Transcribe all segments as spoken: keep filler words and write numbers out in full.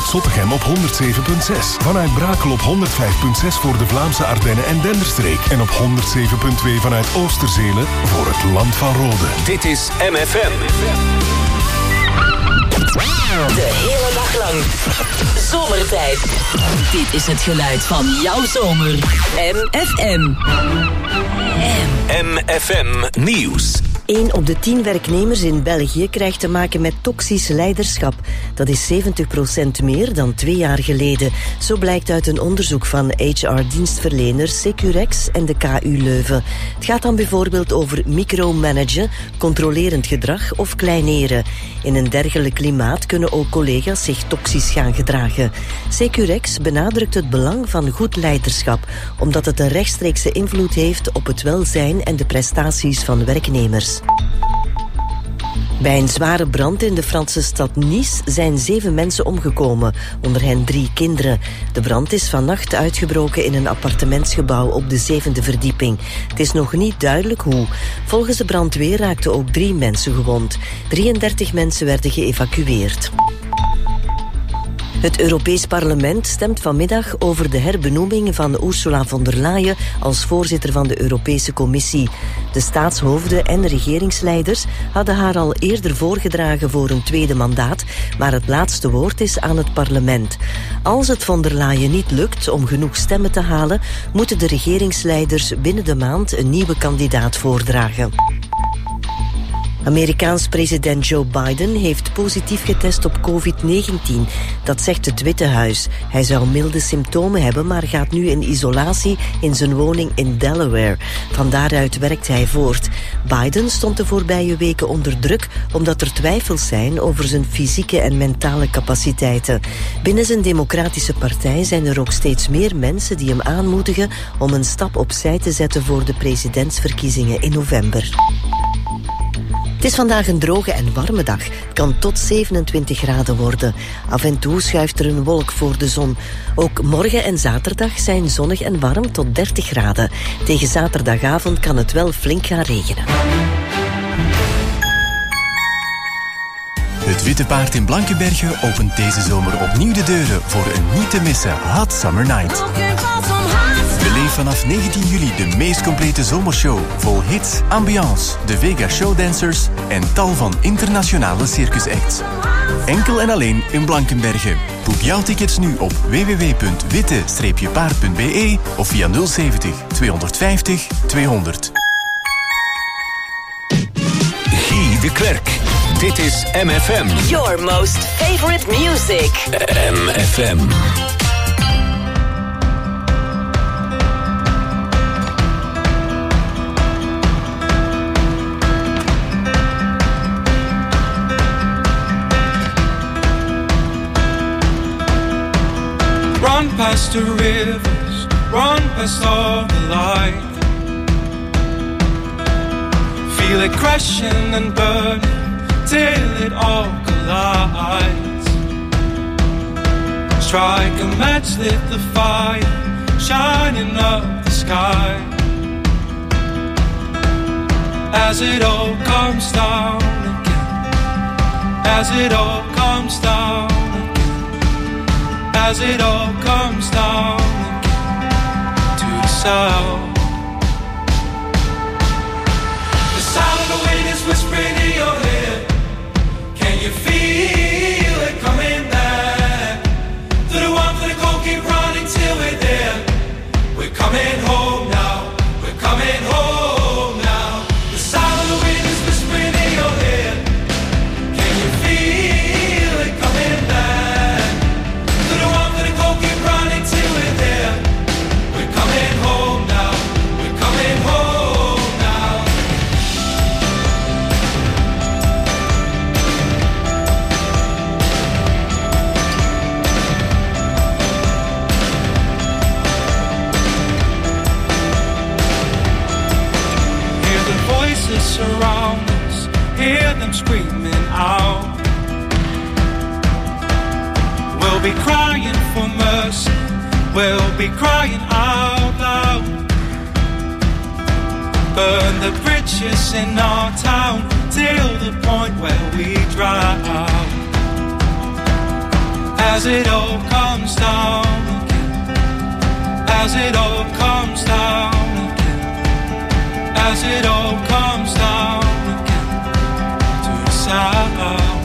vanuit Zottegem op honderd zeven komma zes. Vanuit Brakel op honderd vijf komma zes voor de Vlaamse Ardennen en Denderstreek. En op honderd zeven komma twee vanuit Oosterzelen voor het Land van Rode. Dit is M F M. De hele dag lang. Zomertijd. Dit is het geluid van jouw zomer. M F M. M F M Nieuws. Een op de tien werknemers in België krijgt te maken met toxisch leiderschap. Dat is zeventig procent meer dan twee jaar geleden. Zo blijkt uit een onderzoek van H R-dienstverlener Securex en de K U Leuven. Het gaat dan bijvoorbeeld over micromanagen, controlerend gedrag of kleineren. In een dergelijk klimaat kunnen ook collega's zich toxisch gaan gedragen. Securex benadrukt het belang van goed leiderschap, omdat het een rechtstreekse invloed heeft op het welzijn en de prestaties van werknemers. Bij een zware brand in de Franse stad Nice zijn zeven mensen omgekomen, onder hen drie kinderen. De brand is vannacht uitgebroken in een appartementsgebouw op de zevende verdieping. Het is nog niet duidelijk hoe. Volgens de brandweer raakten ook drie mensen gewond. drieëndertig mensen werden geëvacueerd. Het Europees Parlement stemt vanmiddag over de herbenoeming van Ursula von der Leyen als voorzitter van de Europese Commissie. De staatshoofden en regeringsleiders hadden haar al eerder voorgedragen voor een tweede mandaat, maar het laatste woord is aan het parlement. Als het von der Leyen niet lukt om genoeg stemmen te halen, moeten de regeringsleiders binnen de maand een nieuwe kandidaat voordragen. Amerikaans president Joe Biden heeft positief getest op covid negentien. Dat zegt het Witte Huis. Hij zou milde symptomen hebben, maar gaat nu in isolatie in zijn woning in Delaware. Van daaruit werkt hij voort. Biden stond de voorbije weken onder druk omdat er twijfels zijn over zijn fysieke en mentale capaciteiten. Binnen zijn democratische partij zijn er ook steeds meer mensen die hem aanmoedigen om een stap opzij te zetten voor de presidentsverkiezingen in november. Het is vandaag een droge en warme dag. Het kan tot zevenentwintig graden worden. Af en toe schuift er een wolk voor de zon. Ook morgen en zaterdag zijn zonnig en warm tot dertig graden. Tegen zaterdagavond kan het wel flink gaan regenen. Het Witte Paard in Blankenberge opent deze zomer opnieuw de deuren voor een niet te missen Hot Summer Night. Beleef vanaf negentien juli de meest complete zomershow, vol hits, ambiance, de Vega Showdancers en tal van internationale circusacts. Enkel en alleen in Blankenberge. Boek jouw tickets nu op w w w punt witte paard punt b e of via nul zeventig tweehonderdvijftig tweehonderd. Guy de Klerk. Dit is M F M. Your most favorite music. M F M. Run past the rivers, run past all the light. Feel it crashing and burning till it all collides. Strike a match, lit the fire, shining up the sky. As it all comes down again, as it all comes down again, as it all comes down again to the sound. The sound of the wind is whispering in your head. Can you feel it coming back? To the one for the cold, keep running till we're there. We're coming home now, we're coming home now. The sound of the wind is whispering in your head. Can you feel it coming back? To the one for the cold, keep running till we're there. We're coming home now, we're coming home now. Surround us, hear them screaming out. We'll be crying for mercy, we'll be crying out loud. Burn the bridges in our town till the point where we drown. as it all comes down again, as it all comes down again, as it all comes down again to the sound.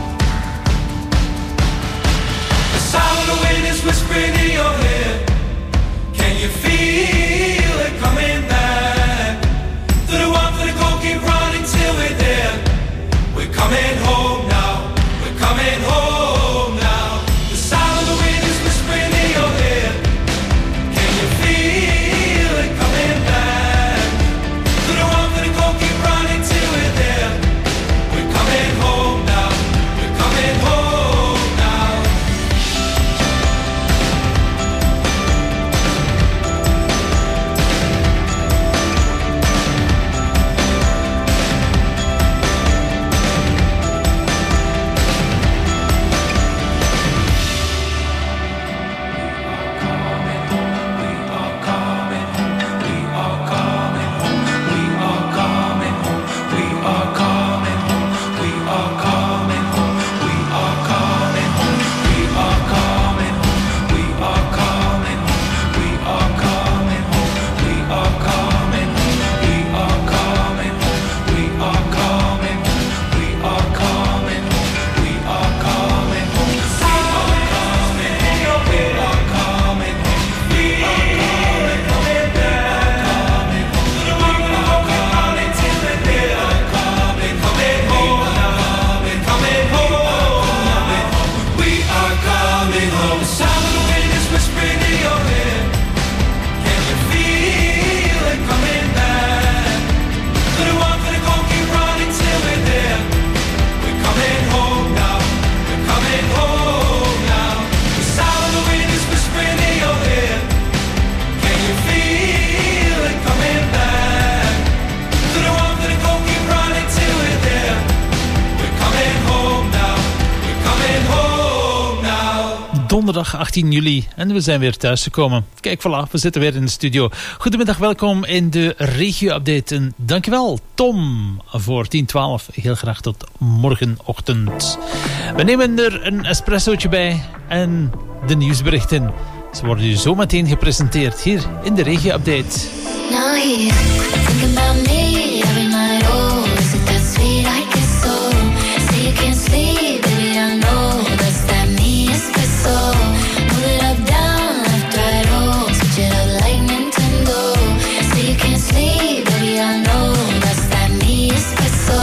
The sound of the wind is whispering in your head. Can you feel it coming back? To the one for the goal, keep running till we're there. We're coming home now, we're coming home now. The sound of the wind is whispering in your head. Can you feel it coming back? To the one for the goal, keep running till we're there. We're coming home now, we're coming home now. Donderdag achttien juli en we zijn weer thuis gekomen. Kijk, voilà, we zitten weer in de studio. Goedemiddag, welkom in de regio-update. En dankjewel, Tom, voor tien twaalf. Heel graag tot morgenochtend. We nemen er een espressootje bij en de nieuwsberichten. Ze worden u zometeen gepresenteerd hier in de regio-update. Now here, thinking about me every night. Oh, is it that sweet I guess so? Say you can't sleep, baby, I know that's that me espresso. Move it up, down, left, right, oh, switch it up like Nintendo. Say you can't sleep, baby, I know that's that me espresso.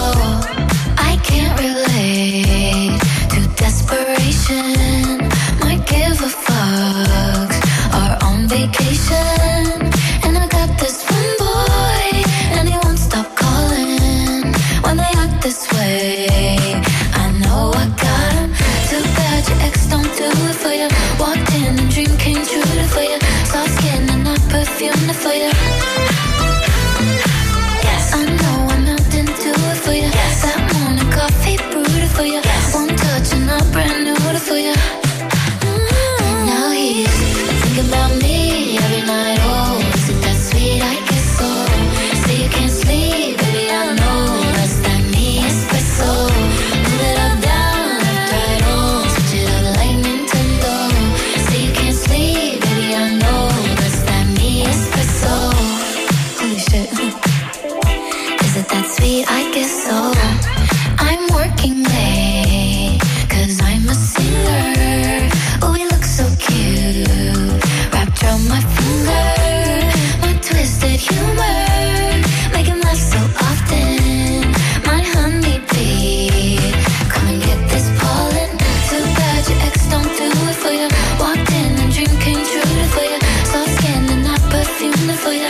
I can't relate to desperation. Might give a fuck. Are on vacation. And I got this one boy, and he won't stop calling when they act this way. I know I got him. Too bad your ex don't do it for you. Walked in and dream came true for you. Soft skin and not perfume for you. Yes, I know I'm out and do it for you. Yes, that morning coffee brewed for you. Yes, one touch and I'm brand new for you. Mm-hmm. Now he's thinking about me every night. Oh, is it that sweet? I guess so. Say you can't sleep, baby, I know that's that me espresso. Move it up, down, left, right, oh, switch it up like Nintendo. Say you can't sleep, baby, I know that's that me espresso. Holy shit. Is it that sweet? I guess so. I'm working late, cause I'm a singer. Oh, we look so cute, wrapped around my finger. My twisted humor, make him laugh so often. My honeybee, come and get this pollen. Too bad your ex don't do it for you. Walked in and dream came true for you. Soft skin and not perfume for you.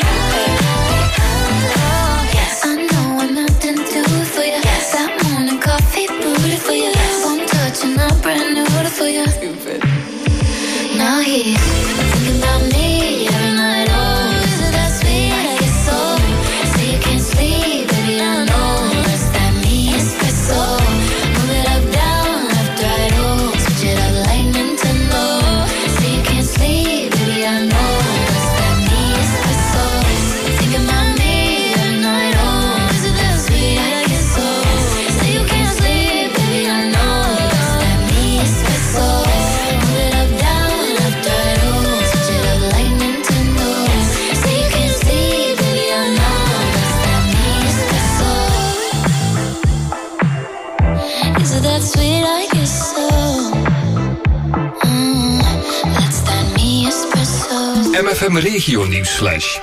Yes, I know I'm out and do it for you. Yes, that morning coffee brewed for you. One touch and I'm brand new for you. Stupid. Now he's thinking about me every night. Oh, is it that sweet? I guess so. Say you can't sleep, baby, I know that's that me espresso. Move it up, down, left, right, oh, switch it up like Nintendo. Say you can't sleep, baby, I know that's that me espresso. Thinking about me every night. Oh, is it that sweet? I guess so. Say you can't sleep, baby, I know that's that me espresso. Move it up, sweet like you so. Mm, that's that me espresso. M F M Regio Nieuwsflash.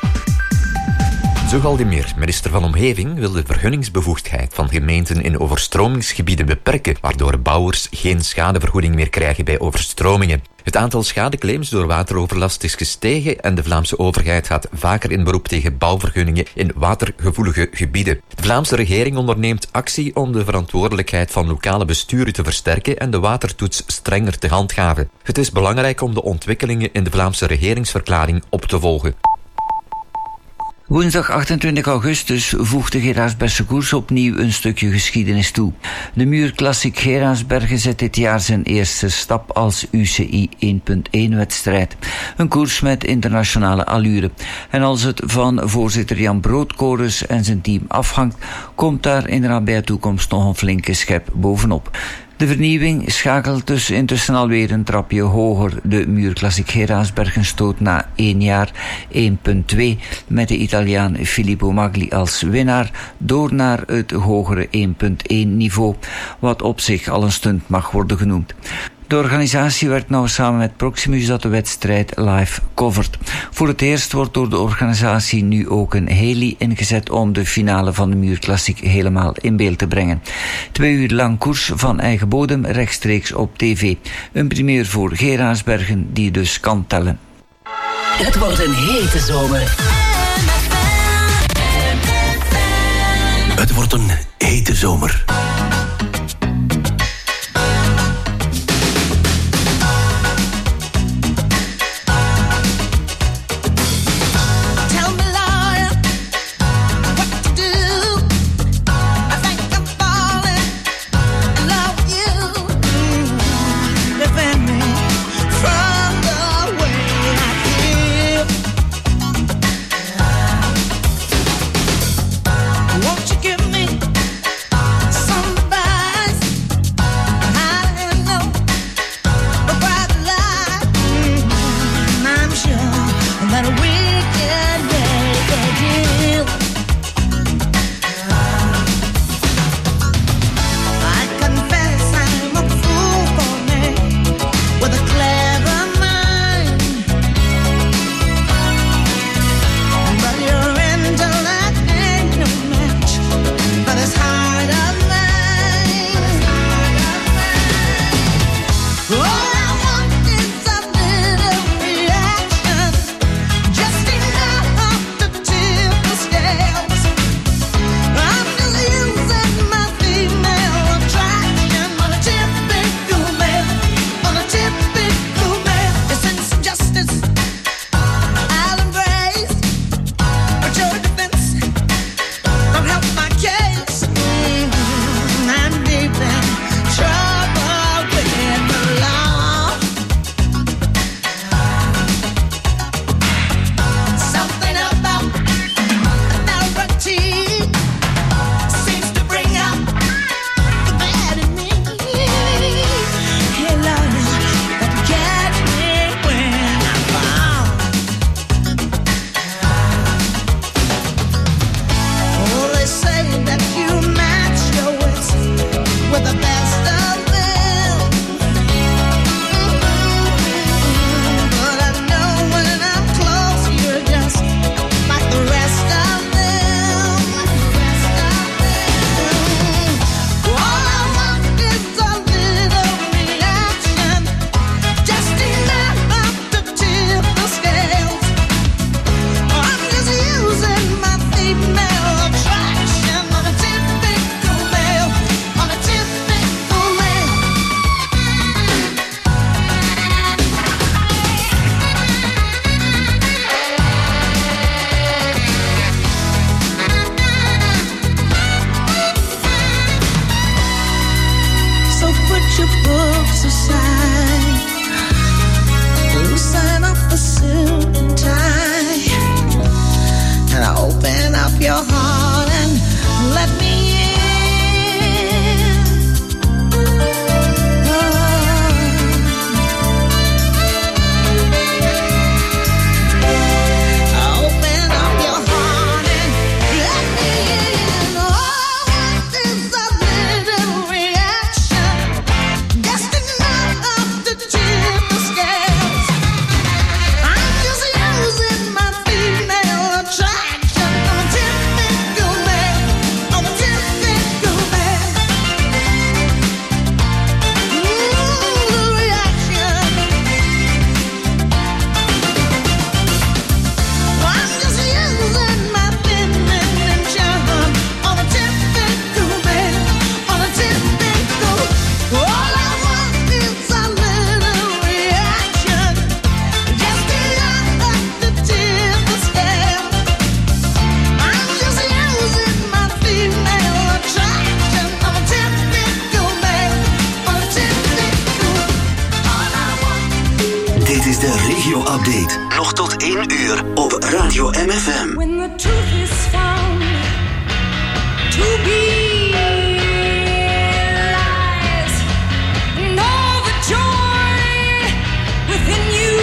Zo Galdemeer, minister van Omgeving, wil de vergunningsbevoegdheid van gemeenten in overstromingsgebieden beperken, waardoor bouwers geen schadevergoeding meer krijgen bij overstromingen. Het aantal schadeclaims door wateroverlast is gestegen en de Vlaamse overheid gaat vaker in beroep tegen bouwvergunningen in watergevoelige gebieden. De Vlaamse regering onderneemt actie om de verantwoordelijkheid van lokale besturen te versterken en de watertoets strenger te handhaven. Het is belangrijk om de ontwikkelingen in de Vlaamse regeringsverklaring op te volgen. Woensdag achtentwintig augustus voegt de Geraardsbergse koers opnieuw een stukje geschiedenis toe. De Muur Classic Geraardsbergen zet dit jaar zijn eerste stap als U C I één punt één wedstrijd. Een koers met internationale allure. En als het van voorzitter Jan Broodkorens en zijn team afhangt, komt daar in de nabije toekomst nog een flinke schep bovenop. De vernieuwing schakelt dus intussen alweer een trapje hoger. De Muur Classic Geraardsbergen stoot na één jaar één punt twee met de Italiaan Filippo Magli als winnaar door naar het hogere één punt één niveau, wat op zich al een stunt mag worden genoemd. De organisatie werkt nou samen met Proximus dat de wedstrijd live covert. Voor het eerst wordt door de organisatie nu ook een heli ingezet om de finale van de Muur Classic helemaal in beeld te brengen. Twee uur lang koers van eigen bodem rechtstreeks op tv. Een primeur voor Geraardsbergen die dus kan tellen. Het wordt een hete zomer. Het wordt een hete zomer. Won't you give me some radio-update. Nog tot één uur op Radio M F M. When the truth is found to be lies, and all the joy within you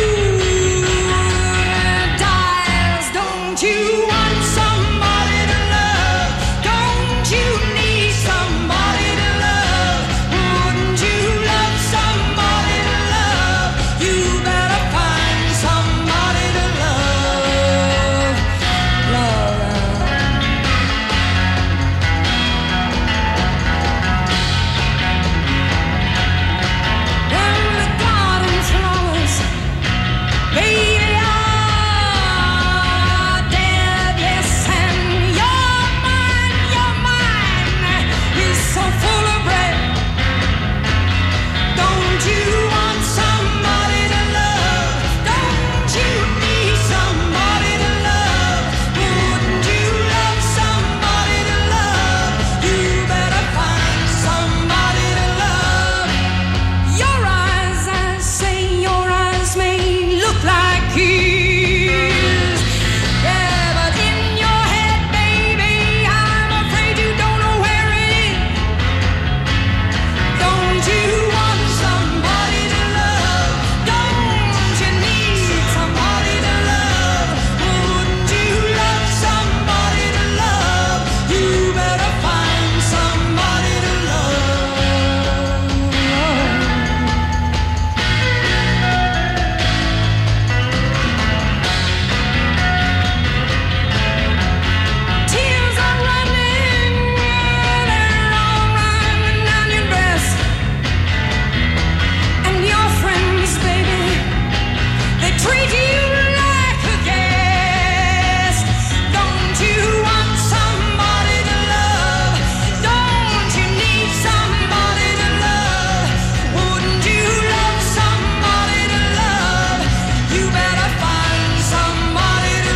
dies. Don't you want somebody to love? Don't you need somebody to love? Wouldn't you love somebody to love? You better find somebody to love. Love. When the garden flowers, baby, are dead, yes, and your mind, your mind is so full of bread. Don't you want somebody to love? Don't you need somebody to love? Wouldn't you love somebody to love? You better find somebody to love. Your eyes, I say, your eyes may look like his. Yeah, but in your head, baby, I'm afraid you don't know where it is. Don't you want somebody to love? Don't you need somebody to love? Wouldn't you love somebody to love? You better find somebody to love. Tears are running, they're all running down your dress. And your friends, baby, they treat you like a guest. Don't you want somebody to love? Don't you need somebody to love? Wouldn't you love somebody to love? You better find somebody to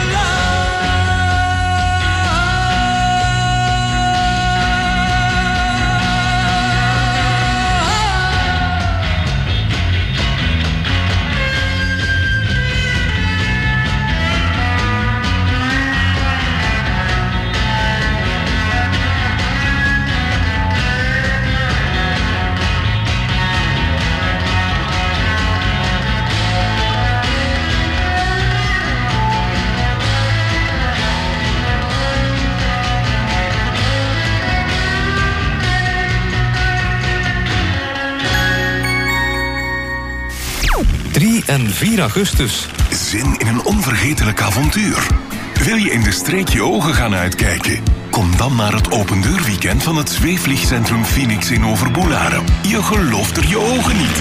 drie en vier augustus. Zin in een onvergetelijk avontuur? Wil je in de streek je ogen gaan uitkijken? Kom dan naar het opendeurweekend van het zweefvliegcentrum Phoenix in Overboelaren. Je gelooft er je ogen niet.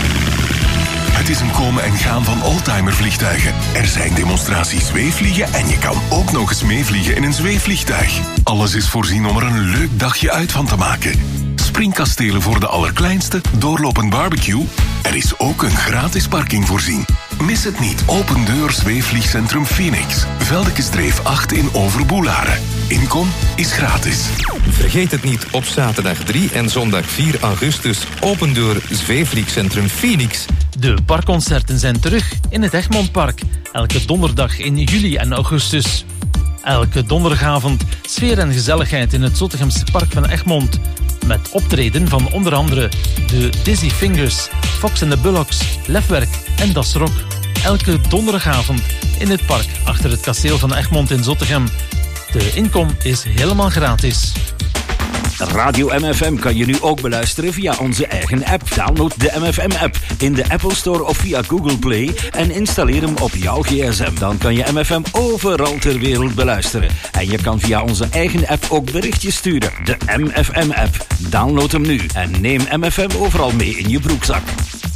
Het is een komen en gaan van oldtimervliegtuigen. Er zijn demonstraties zweefvliegen en je kan ook nog eens meevliegen in een zweefvliegtuig. Alles is voorzien om er een leuk dagje uit van te maken. Springkastelen voor de allerkleinste, doorlopend barbecue. Er is ook een gratis parking voorzien. Mis het niet. Open deur zweefvliegcentrum Phoenix. Veldekestreef acht in Overboelaren. Inkom is gratis. Vergeet het niet op zaterdag drie en zondag vier augustus. Open deur zweefvliegcentrum Phoenix. De parkconcerten zijn terug in het Egmondpark. Elke donderdag in juli en augustus. Elke donderdagavond sfeer en gezelligheid in het Zottegemse park van Egmond. Met optreden van onder andere de Dizzy Fingers, Fox and the Bullocks, Lefwerk en Das Rock. Elke donderdagavond in het park achter het kasteel van Egmond in Zottegem. De inkom is helemaal gratis. Radio M F M kan je nu ook beluisteren via onze eigen app. Download de M F M-app in de Apple Store of via Google Play en installeer hem op jouw gsm. Dan kan je M F M overal ter wereld beluisteren. En je kan via onze eigen app ook berichtjes sturen. De M F M-app. Download hem nu en neem M F M overal mee in je broekzak.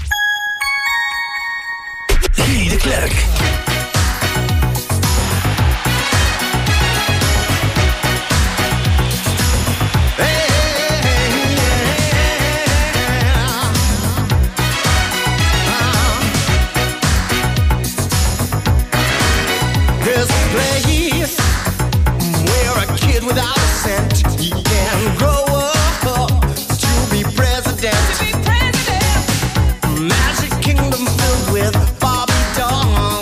Guy de Klerk. Without a cent, he can grow up to be president. To be president. Magic kingdom filled with Bobby dolls.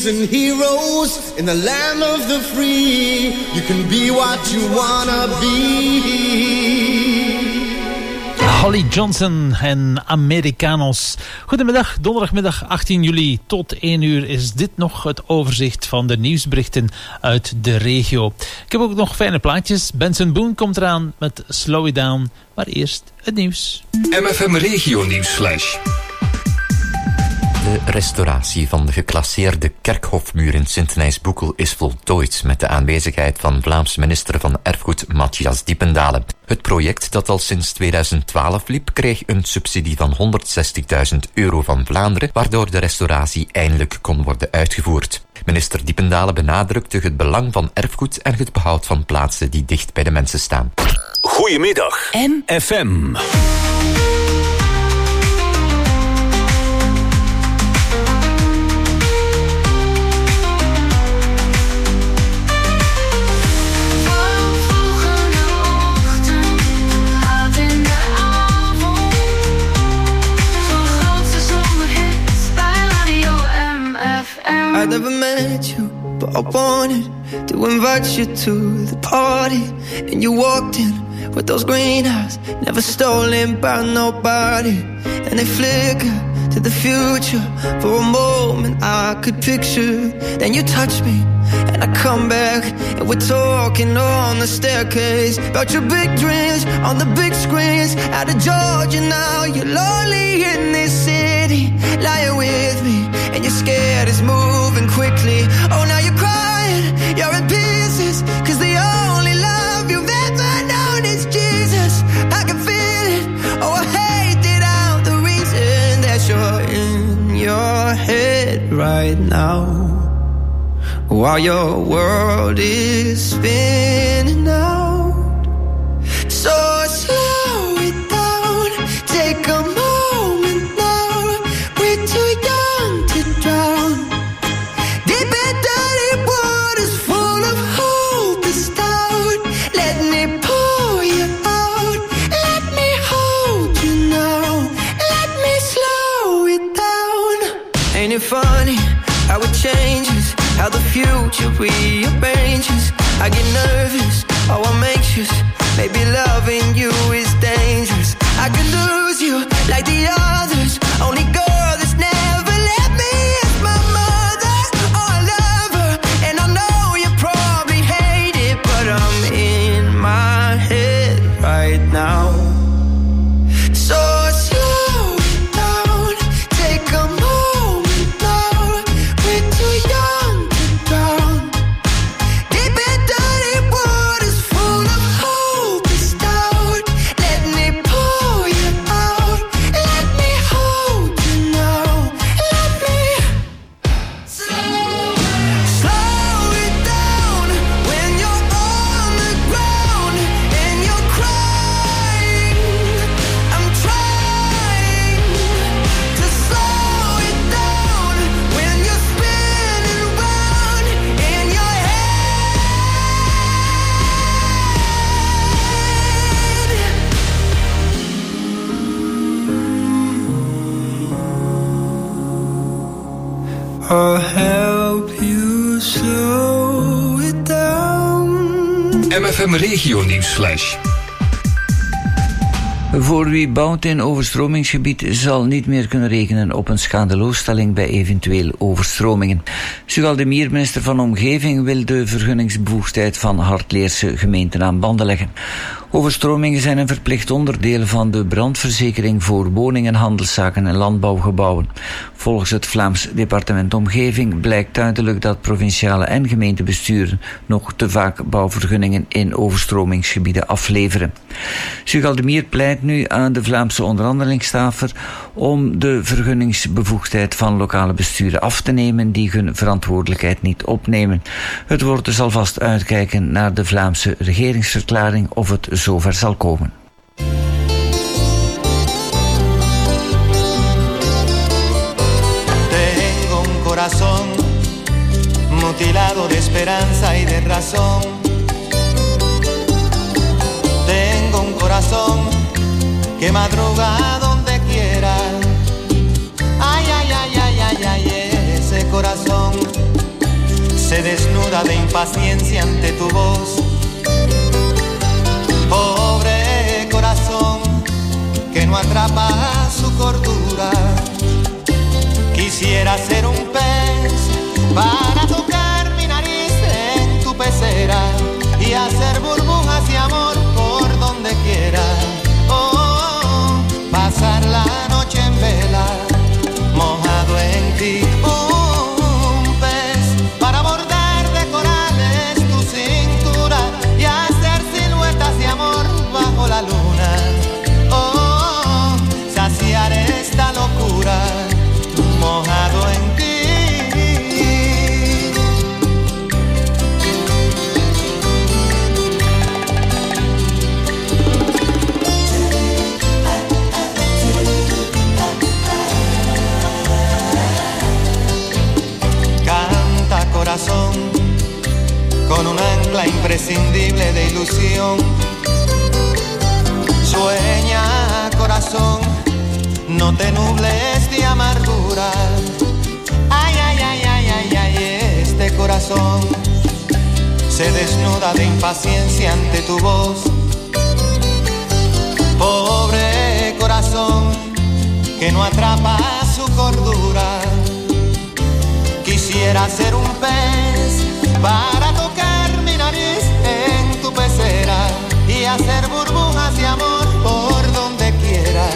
and heroes in the land of the free. You can be what you wanna be. Holly Johnson en Americanos. Goedemiddag, donderdagmiddag achttien juli tot één uur is dit nog het overzicht van de nieuwsberichten uit de regio. Ik heb ook nog fijne plaatjes. Benson Boone komt eraan met Slow It Down, maar eerst het nieuws. M F M Regio Nieuwsflash. De restauratie van de geclasseerde kerkhofmuur in Sint-Nijs-Boekel is voltooid met de aanwezigheid van Vlaams minister van Erfgoed Matthias Diependalen. Het project, dat al sinds tweeduizend twaalf liep, kreeg een subsidie van honderdzestigduizend euro van Vlaanderen, waardoor de restauratie eindelijk kon worden uitgevoerd. Minister Diependalen benadrukte het belang van erfgoed en het behoud van plaatsen die dicht bij de mensen staan. Goedemiddag. M F M. I never met you, but I wanted to invite you to the party. And you walked in with those green eyes, never stolen by nobody. And they flicker to the future. For a moment I could picture. Then you touch me, and I come back, and we're talking on the staircase about your big dreams on the big screens. Out of Georgia now, you're lonely in this city, lying with me, and you're scared it's moving quickly. Oh, now you're crying, you're in pieces, cause the only love you've ever known is Jesus. I can feel it, oh, I hate it out, the reason that you're in your head right now, while your world is spinning out. So slow it down, take a moment now. We're too young to drown. Deep and dirty waters full of hope is down. Let me pull you out. Let me hold you now. Let me slow it down. Ain't it funny how it changes, how the future rearranges? I get nervous, oh I'm anxious. Maybe loving you is dangerous. I could lose you like the others. Only girl that's never let me is my mother. Oh, I love her, and I know you probably hate it, but I'm in my head right now. So slow it down, take a moment now. We're too young to drown. Deep and dirty waters full of hope is down. Let me pull you out. Let me hold you now. Let me slow, slow it down when you're on the ground and you're crying. I'm trying to slow it down when you're spinning round in your head. I'll help you slow it down. M F M Regio Nieuwsflash. Voor wie bouwt in overstromingsgebied zal niet meer kunnen rekenen op een schadeloosstelling bij eventueel overstromingen. Sugal de Mier, minister van Omgeving, wil de vergunningsbevoegdheid van Hartleerse gemeenten aan banden leggen. Overstromingen zijn een verplicht onderdeel van de brandverzekering voor woningen, handelszaken en landbouwgebouwen. Volgens het Vlaams departement Omgeving blijkt duidelijk dat provinciale en gemeentebesturen nog te vaak bouwvergunningen in overstromingsgebieden afleveren. Sugal de Mier pleit nu aan de Vlaamse onderhandelingstafel om de vergunningsbevoegdheid van lokale besturen af te nemen die hun verantwoordelijkheid niet opnemen. Het wordt dus alvast uitkijken naar de Vlaamse regeringsverklaring of het zover zal komen. Tengo un corazón mutilado de esperanza y de razón. Tengo un corazón que madruga donde quiera. Ay, ay, ay, ay, ay, ay, ese corazón desnuda de impaciencia ante tu voz. Pobre corazón que no atrapa su cordura. Quisiera ser un pez para tocar mi nariz en tu pecera y hacer burbujas de amor por donde quiera. Oh, pasar la noche en vela, mojado en ti. Un pez para bordar de corales tu cintura y hacer siluetas de amor bajo la luna. Oh, saciar esta locura, mojado en ti. Canta corazón con un ancla imprescindible de ilusión. Sueña corazón, no te nubles de amargura. Ay, ay, ay, ay, ay, ay, este corazón se desnuda de impaciencia ante tu voz. Pobre corazón que no atrapa su cordura. Quisiera ser un pez para tocar mi nariz en tu pecera y hacer burbujas de amor por donde quiera.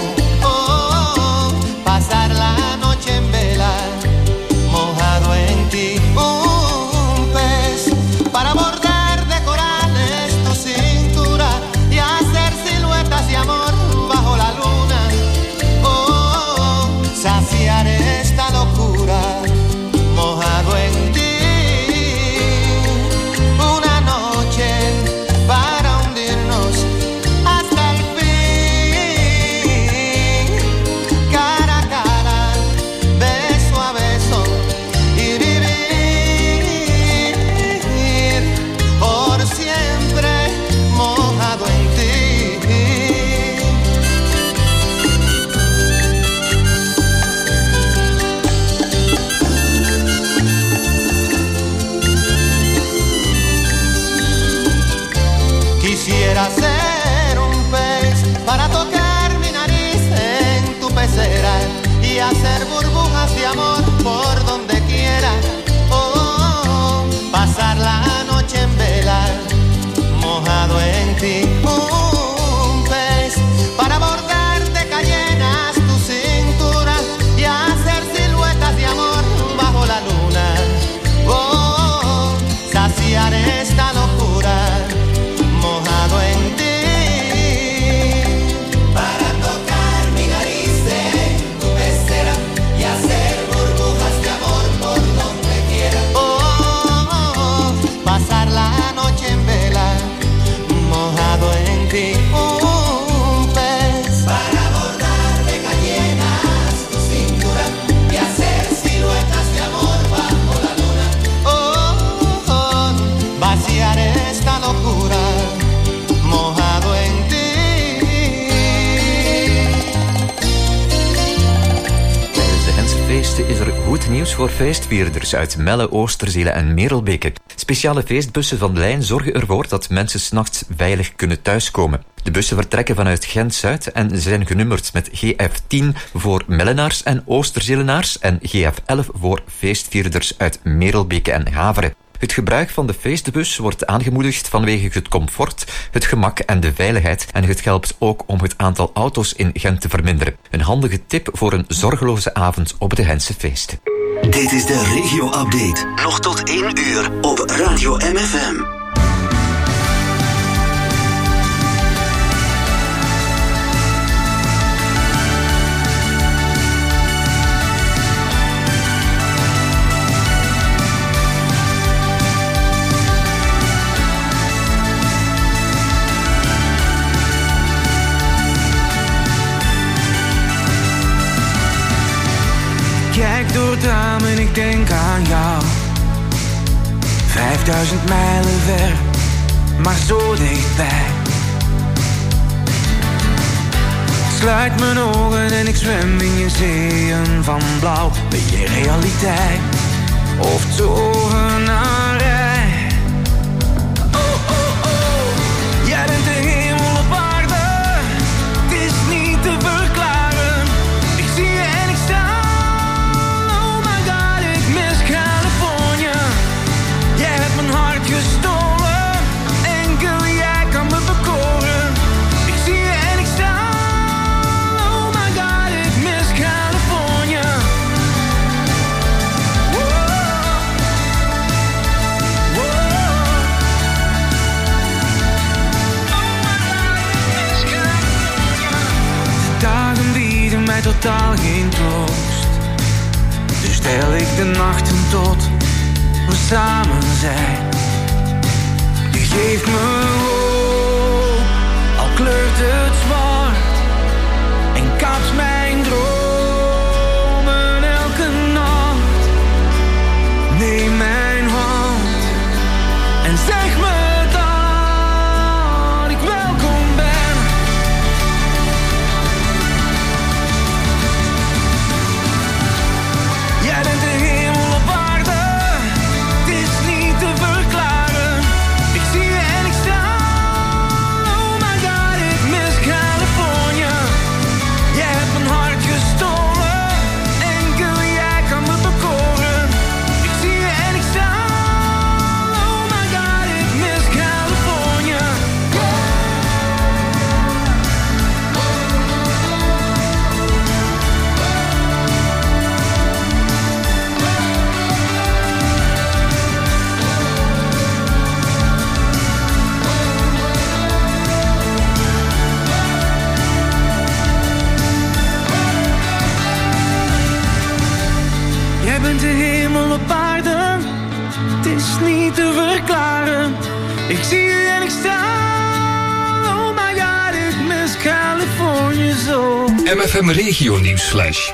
Pasar la noche en vela, mojado en ti. Un pez para bordar de corales tu cintura y hacer siluetas de amor bajo la luna. Oh, saciar esta locura, mojado en ti. Una noche para hundirnos hasta el Quisiera ser un pez para tocar mi nariz en tu pecera y hacer burbujas de amor por donde quiera. Oh, pasar la noche en vela, mojado en ti. Un pez para bordar de cayenas tu cintura y hacer siluetas de amor bajo la luna. Oh, saciar esta locura, mojado en ti. Para tocar mi nariz en tu pecera y hacer burbujas de amor por donde quiera. Oh, oh, oh, pasar la noche en vela, mojado en ti. Un pez para bordar de cayenas tu cintura y hacer siluetas de amor bajo la luna. Oh, oh, oh, vaciar esta locura, mojado en ti. Tijdens de Hensefeesten is er goed nieuws voor feestvierders uit Melle, Oosterzele en Merelbeke. Speciale feestbussen van de lijn zorgen ervoor dat mensen 's nachts veilig kunnen thuiskomen. De bussen vertrekken vanuit Gent-Zuid en zijn genummerd met G F tien voor Mellenaars en Oosterzelenaars en G F elf voor feestvierders uit Merelbeke en Haveren. Het gebruik van de feestbus wordt aangemoedigd vanwege het comfort, het gemak en de veiligheid en het helpt ook om het aantal auto's in Gent te verminderen. Een handige tip voor een zorgeloze avond op de Hensefeesten. Dit is de regio-update. Nog tot één uur op Radio M F M. Kijk door het raam en ik denk aan jou. Vijfduizend mijlen ver, maar zo dichtbij. Sluit mijn ogen en ik zwem in je zeeën van blauw. Ben je realiteit of tovenarij? totaal geen troost. Dus tel ik de nachten tot we samen zijn. Je geeft me hoop, al kleurt het zwart en kapt mijn dromen elke nacht. Neem mijn hand en zeg me dat ik welkom ben. Jij bent de hemel op aarde, het is niet te verklaren. Ik zie je en ik straal, oh my god, ik mis California. Jij hebt mijn hart gestolen, enkel jij kan me bekoren. Ik zie je en ik straal, oh my god, ik mis California. Jij bent de hemel op aarde, het is niet te verklaren. Ik zie je en ik straal, oh my god, ik mis California zo. M F M Regio Nieuwsflash.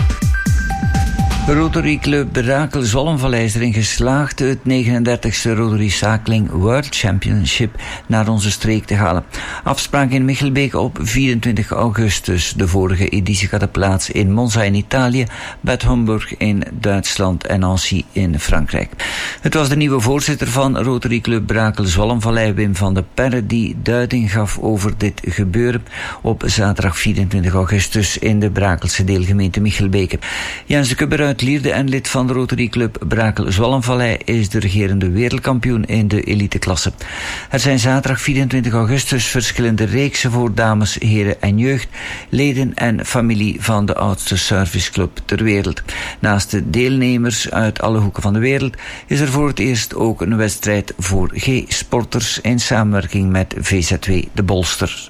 Rotary Club Brakel Zollenvallei is erin geslaagd het negenendertigste Rotary Cycling World Championship naar onze streek te halen. Afspraak in Michelbeek op vierentwintig augustus. De vorige editie had de plaats in Monza in Italië, Bad Homburg in Duitsland en Nancy in Frankrijk. Het was de nieuwe voorzitter van Rotary Club Brakel Zollenvallei, Wim van de Perre, die duiding gaf over dit gebeuren op zaterdag vierentwintig augustus in de Brakelse deelgemeente Michelbeke. Jens de Kubber uit Lierde en lid van de Rotary Club Brakel Zollenvallei is de regerende wereldkampioen in de eliteklasse. Er zijn zaterdag vierentwintig augustus verschillende reeksen voor dames, heren en jeugd, leden en familie van de oudste serviceclub ter wereld. Naast de deelnemers uit alle hoeken van de wereld is er voor het eerst ook een wedstrijd voor G-sporters in samenwerking met V Z W De Bolster.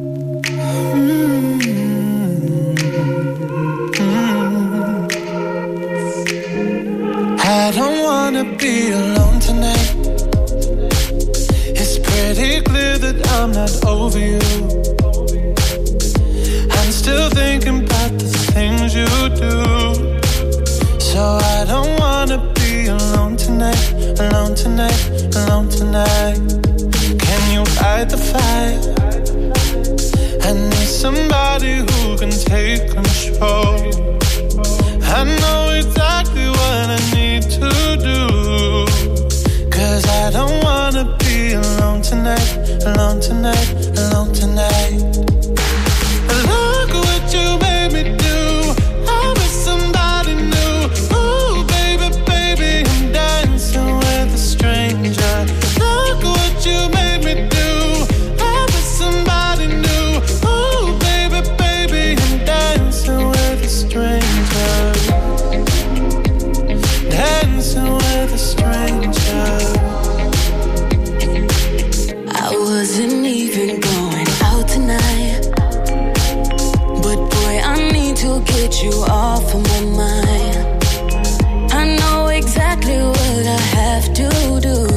I don't wanna be alone tonight. It's pretty clear that I'm not over you. I'm still thinking about the things you do. So I don't wanna be alone tonight, alone tonight, alone tonight. Can you fight the fight? I need somebody who can take control. I know exactly what I need to do. Cause I don't wanna be alone tonight, alone tonight, alone tonight. Look what you made me do. I'm with somebody new. Ooh, baby, baby, I'm dancing with a stranger. Look what you made me do. I'm with somebody new. Ooh, baby, baby, I'm dancing with a stranger. Dancing with a stranger. I wasn't even going out tonight, but boy, I need to get you off of my mind. I know exactly what I have to do.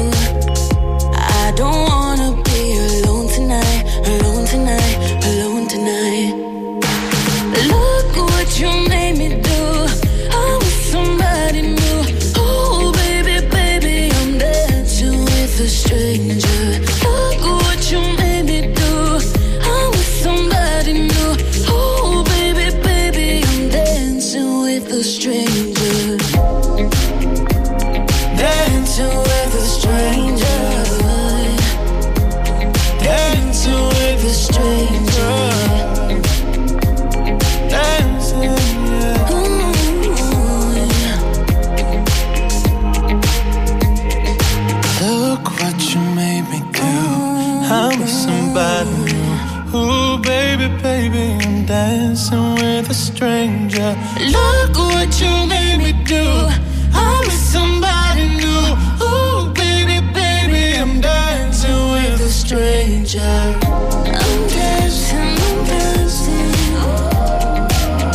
I don't wanna be alone tonight, alone tonight, alone tonight. Look what you made me do. I was somebody new. Oh baby, baby, I'm dancing with a stranger. Look what you made me do. I was somebody new. Oh baby, baby, I'm dancing with a stranger. Dancing with a stranger. Dancing with a stranger. Dancing, yeah. Ooh, yeah. Look what you made me do. I'm with somebody new. Ooh, baby, baby, I'm dancing with a stranger. Look what you made me do. I'm with somebody new. Ooh, baby, baby, I'm dancing with a stranger. I'm dancing, I'm dancing.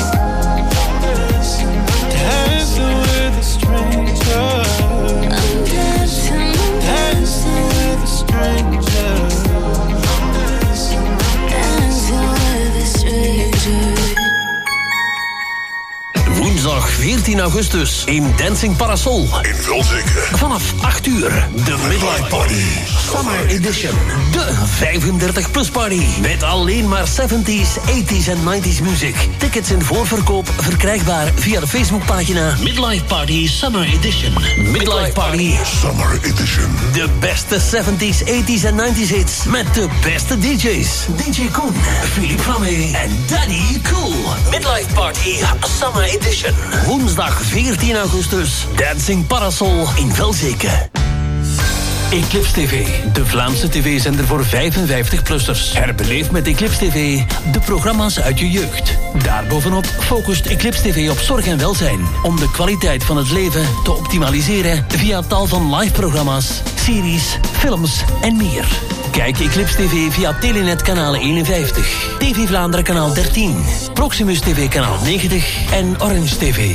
Woensdag veertien augustus in Dancing Parasol. In Vulzeke. Vanaf acht uur. De Midlife Party Summer Edition. De vijfendertig plus party. Met alleen maar zeventies, tachtiger en negentiger muziek. Tickets in voorverkoop verkrijgbaar via de Facebookpagina Midlife Party Summer Edition. Midlife Party Summer Edition. De beste zeventies, tachtiger en negentiger hits. Met de beste D J's. D J Koen, Philippe Flamme en Daddy Cool. Midlife Party Summer Edition. Woensdag veertien augustus. Dancing Parasol in Velzeke. Eclipse T V, de Vlaamse tv-zender voor vijfenvijftig-plussers. Herbeleef met Eclipse T V de programma's uit je jeugd. Daarbovenop focust Eclipse T V op zorg en welzijn. Om de kwaliteit van het leven te optimaliseren via tal van live-programma's, series, films en meer. Kijk Eclipse T V via Telenet kanaal eenenvijftig, T V Vlaanderen kanaal dertien, Proximus T V kanaal negentig en Orange T V.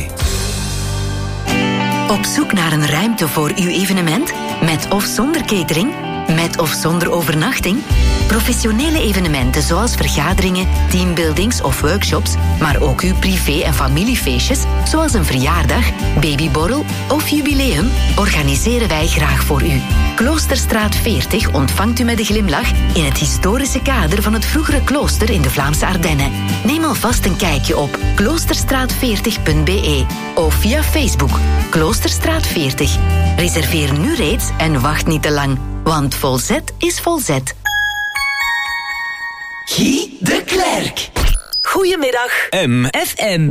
Op zoek naar een ruimte voor uw evenement? Met of zonder catering? Met of zonder overnachting? Professionele evenementen zoals vergaderingen, teambuildings of workshops, maar ook uw privé- en familiefeestjes, zoals een verjaardag, babyborrel of jubileum, organiseren wij graag voor u. Kloosterstraat veertig ontvangt u met een glimlach in het historische kader van het vroegere klooster in de Vlaamse Ardennen. Neem alvast een kijkje op kloosterstraat veertig punt b e of via Facebook Kloosterstraat veertig. Reserveer nu reeds en wacht niet te lang, want Volzet is Volzet. Guy de Klerk. Goedemiddag. M. F M.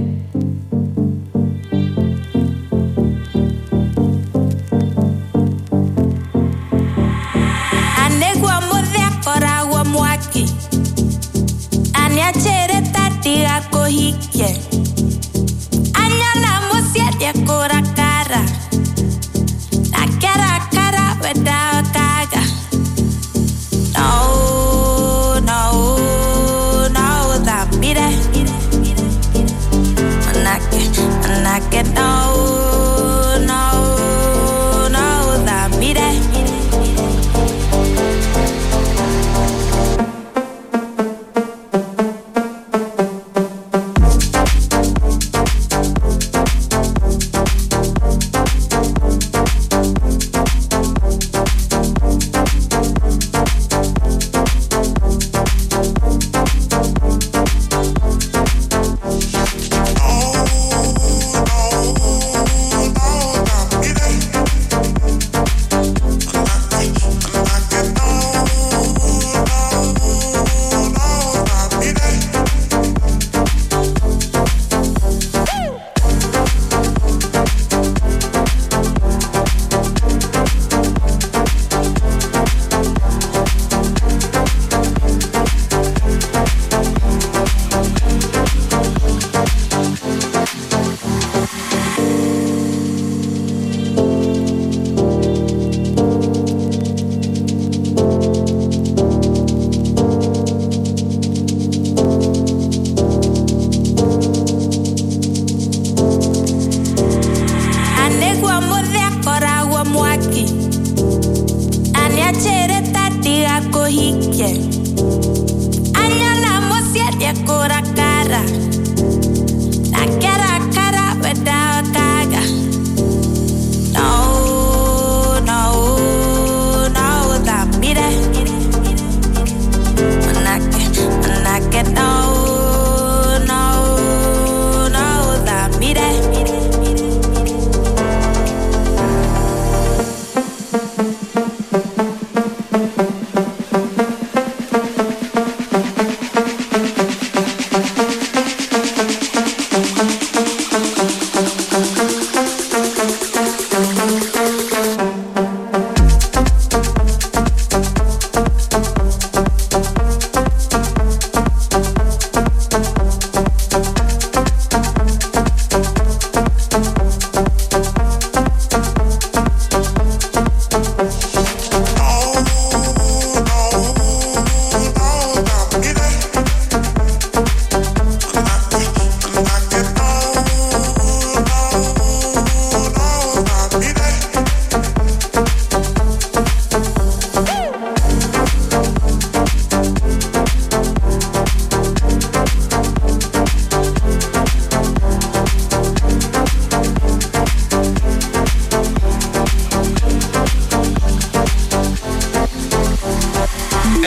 Anegwa modea korawa mwaki. Anya chere tatiga kohike. Anya na mosia dia korakara. Akara kara weda kaga. No, no, no, that be that. Manake, manake, no, no, no, that be that. Oh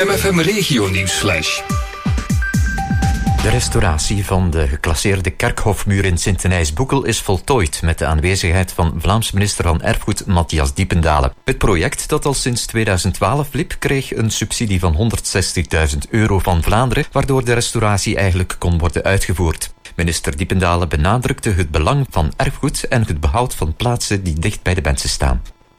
M F M Regio Nieuwsflash. De restauratie van de geclasseerde kerkhofmuur in Sint-Denijs-Boekel is voltooid met de aanwezigheid van Vlaams minister van Erfgoed Matthias Diependalen. Het project, dat al sinds tweeduizend twaalf liep, kreeg een subsidie van honderdzestigduizend euro van Vlaanderen, waardoor de restauratie eigenlijk kon worden uitgevoerd. Minister Diependalen benadrukte het belang van erfgoed en het behoud van plaatsen die dicht bij de mensen staan.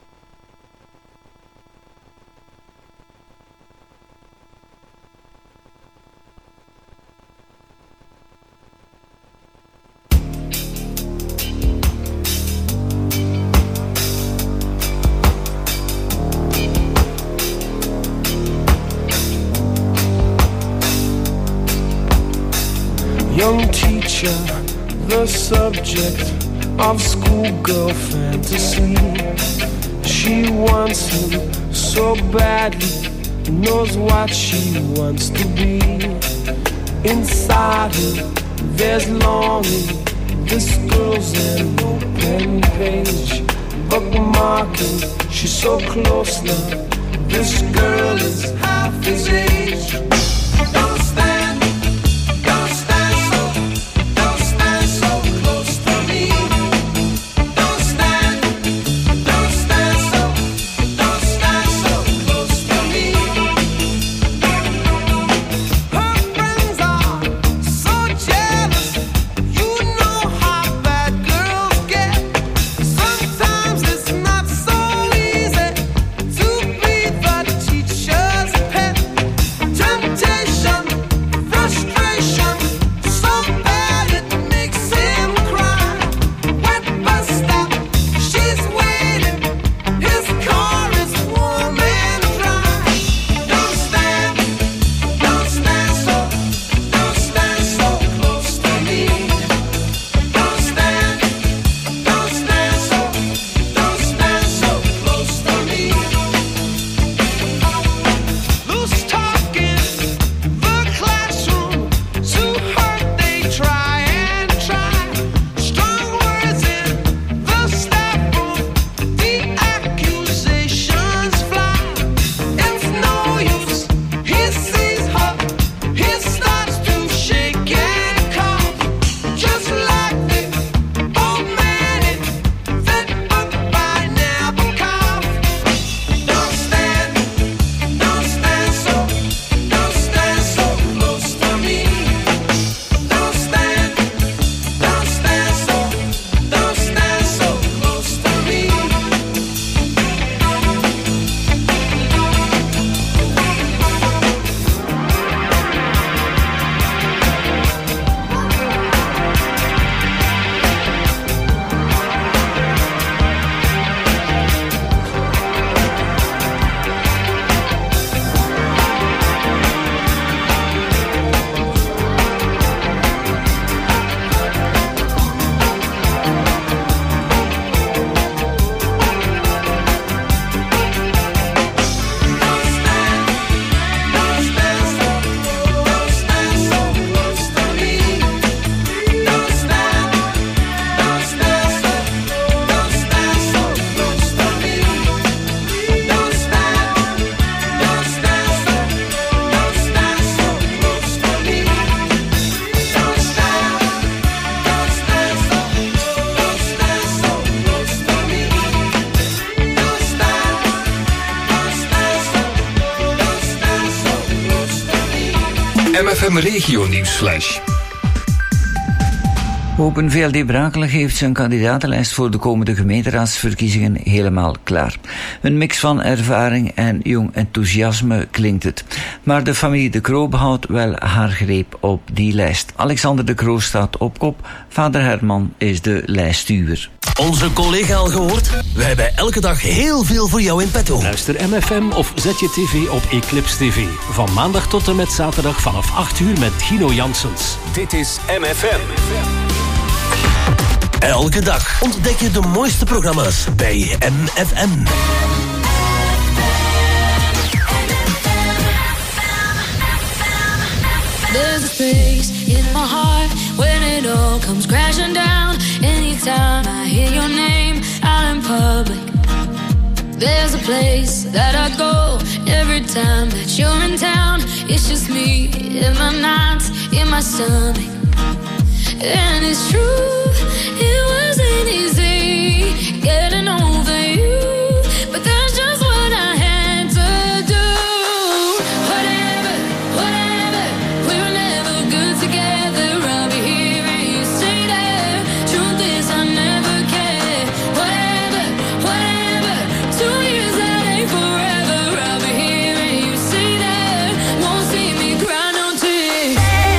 Young teacher, the subject of schoolgirl fantasy. She wants him so badly, knows what she wants to be. Inside her, there's longing. This girl's an open page, bookmarking. She's so close now. This girl is half his age. Don't stand. M F M Regio Nieuwsflash. Open V L D Brakelen heeft zijn kandidatenlijst voor de komende gemeenteraadsverkiezingen helemaal klaar. Een mix van ervaring en jong enthousiasme klinkt het. Maar de familie De Croo behoudt wel haar greep op die lijst. Alexander De Croo staat op kop. Vader Herman is de lijststuwer. Onze collega al gehoord? We hebben elke dag heel veel voor jou in petto. Luister M F M of zet je tv op Eclipse T V. Van maandag tot en met zaterdag vanaf acht uur met Gino Janssens. Dit is M F M. Elke dag ontdek je de mooiste programma's bij M F M. There's a space in my heart when it all comes crashing down. Anytime I hear your name out in public, there's a place that I go every time that you're in town, it's just me in my nights, in my stomach. And it's true, it wasn't easy getting over you, but that's just what I had to do. Whatever, whatever, we were never good together. I'll be here and you stay there. Truth is I never cared. Whatever, whatever, two years that ain't forever. I'll be here and you stay there. Won't see me cry no tears.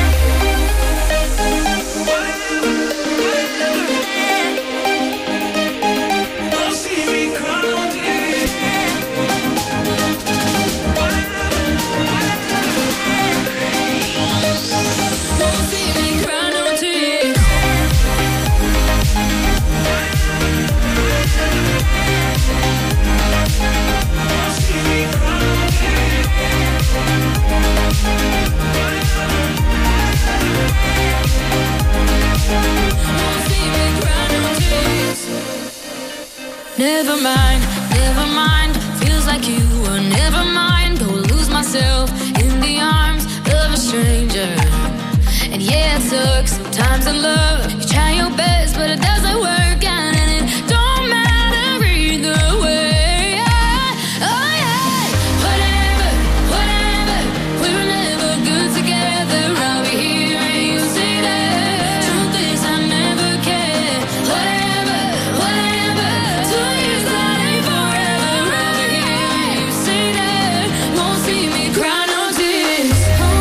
Never mind, never mind. Feels like you were never mind. Go lose myself in the arms of a stranger. And yeah, it sucks sometimes in love. You try your best, but it doesn't work out, and it don't matter either way. Oh yeah, whatever, whatever. We were never good together. I'll be here and you stay there. Truth is I never cared. Whatever, whatever. Two years that ain't forever. I'll be here and you stay there. Won't see me cry no tears.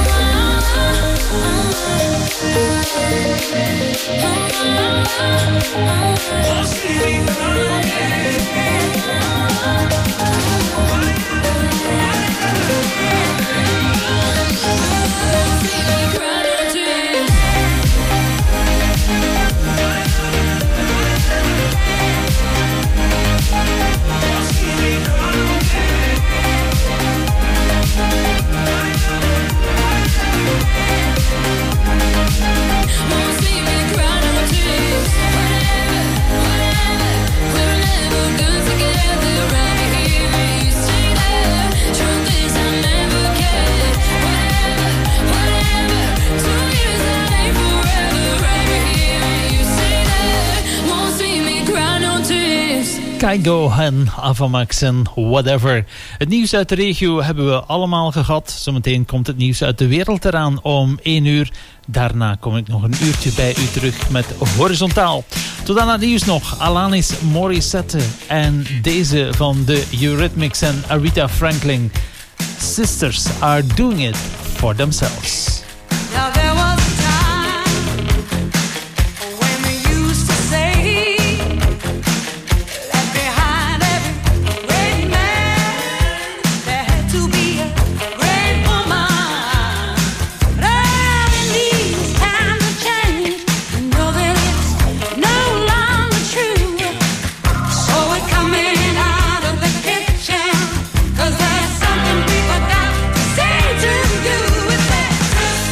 Won't see me cry no Kygo en Avamax en whatever. Het nieuws uit de regio hebben we allemaal gehad. Zometeen komt het nieuws uit de wereld eraan om één uur. Daarna kom ik nog een uurtje bij u terug met Horizontaal. Tot aan het nieuws nog Alanis Morissette en deze van de Eurythmics en Aretha Franklin. Sisters are doing it for themselves. Now there was a time when we used to say that behind every great man there had to be a great woman. But in these times of change, you know that it's no longer true. So we're coming out of the kitchen, 'cause there's something we forgot to say to you. It's that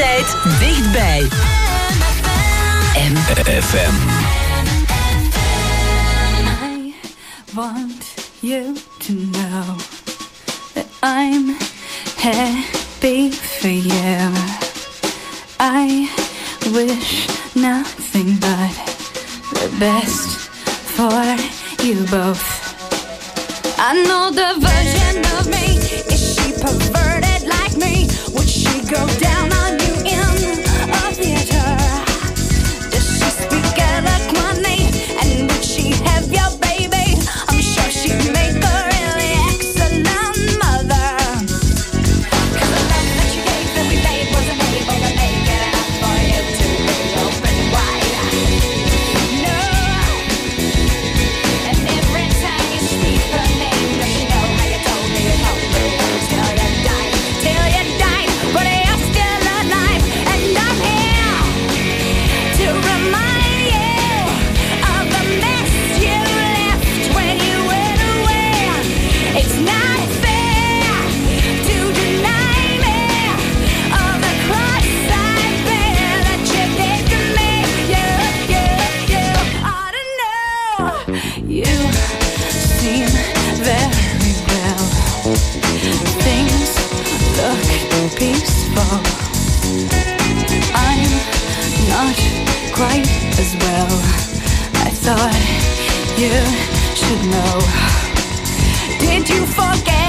Altijd dichtbij. M F M. I want you to know that I'm happy for you. I wish nothing but the best for you both. I know the version of me. Is she perverted like me? Would she go down on you in a theater? Does she speak eloquently? And would she have your baby? I'm sure she'd make a really excellent mother. 'Cause the love that you gave that we made wasn't able to make it enough for you to be open wide. No. And every time you speak her name, does she know how you told me you told me till you died, till you died, but you're still alive, and I'm here to remind you of the mess you left when you went away. It's not fair to deny me of the cross I bear that you did to me. You, you, you ought to know. You seem very well. Things look peaceful. I'm not quite as well. I thought you should know. Did you forget